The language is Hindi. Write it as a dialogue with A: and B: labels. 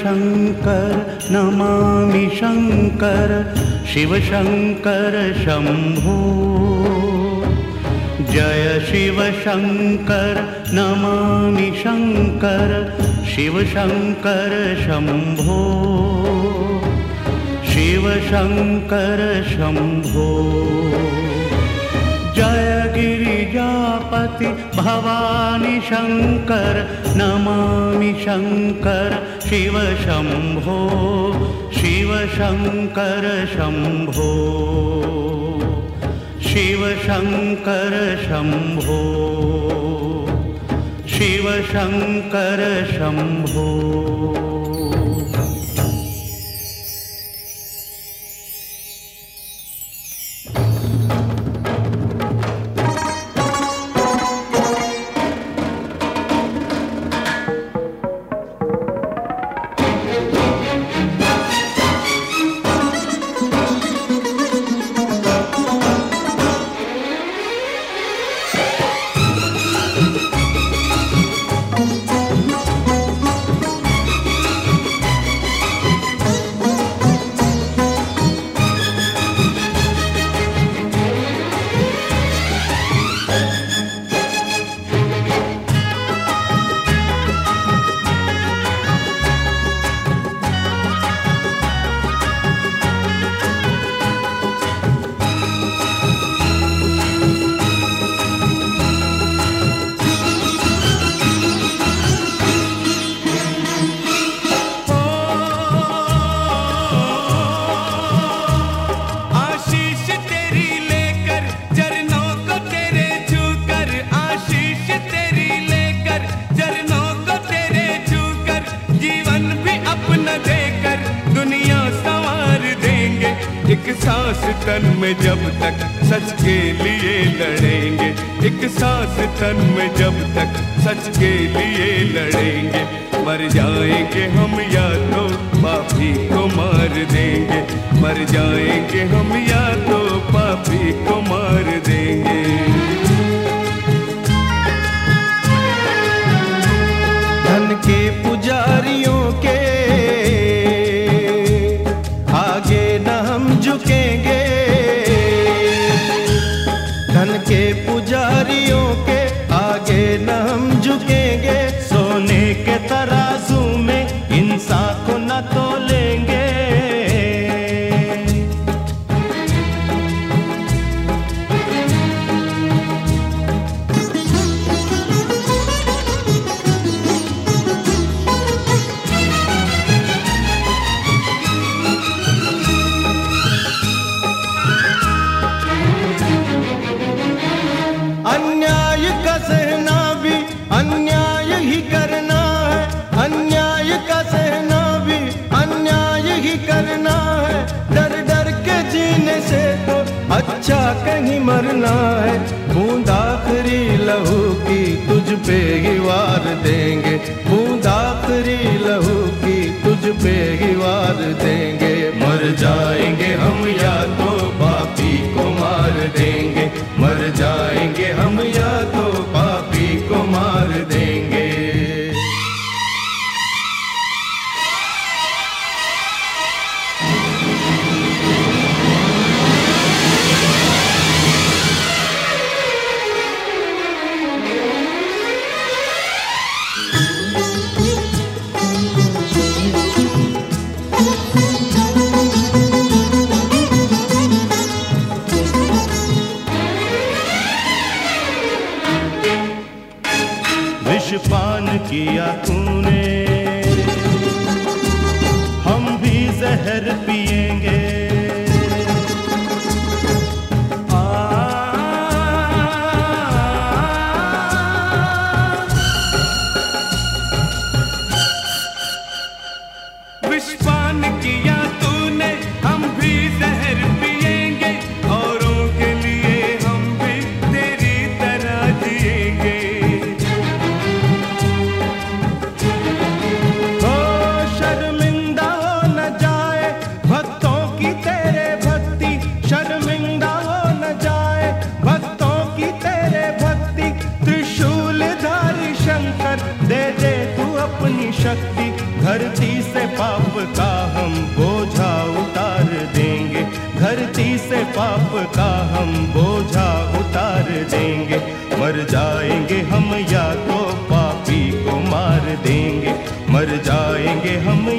A: शङ्कर नमामि शङ्कर शिव शङ्कर शम्भो। जय शिव शङ्कर नमामि शङ्कर शिव शङ्कर शम्भो। शिव शङ्कर शम्भो। जय गिरिजापति भवानी शङ्कर नमामि शङ्कर शिव शम्भो। शिव शङ्कर शम्भो। शिव शङ्कर शम्भो। शिव शङ्कर शम्भो।
B: एक सांस तन में जब तक सच के लिए लड़ेंगे, एक सांस तन में जब तक सच के लिए लड़ेंगे। मर जाएंगे हम या तो पापी को मार देंगे, मर जाएंगे हम या तो पापी को मार देंगे।
C: धन के पुजारियों के आगे न हम झुकेंगे, धन के पुजारियों के आगे न हम झुकेंगे। सोने के तराजू में इंसान को न तोलेंगे। अन्याय का सहना भी अन्याय ही करना है, अन्याय का सहना भी अन्याय ही करना है। डर डर के जीने से तो अच्छा कहीं मरना है। बूंद आखिरी लहू की तुझ पे ही वार देंगे, बूंद आखिरी लहू की तुझ पे ही वार देंगे। मर जाएंगे हम या तो पापी को मार देंगे, मर जाएंगे हम या तो पापी को मार देंगे।
A: विषपान किया तूने, हम भी जहर पिएंगे।
B: विषपान किया तूने, हम भी जहर पिएंगे। औरों के लिए हम भी तेरी तरह जिएंगे।
C: शर्मिंदा हो न जाए भक्तों की तेरे भक्ति, शर्मिंदा हो न जाए भक्तों की तेरे भक्ति। त्रिशूलधारी शंकर दे दे तू अपनी शक्ति, धरती से मर जाएंगे हम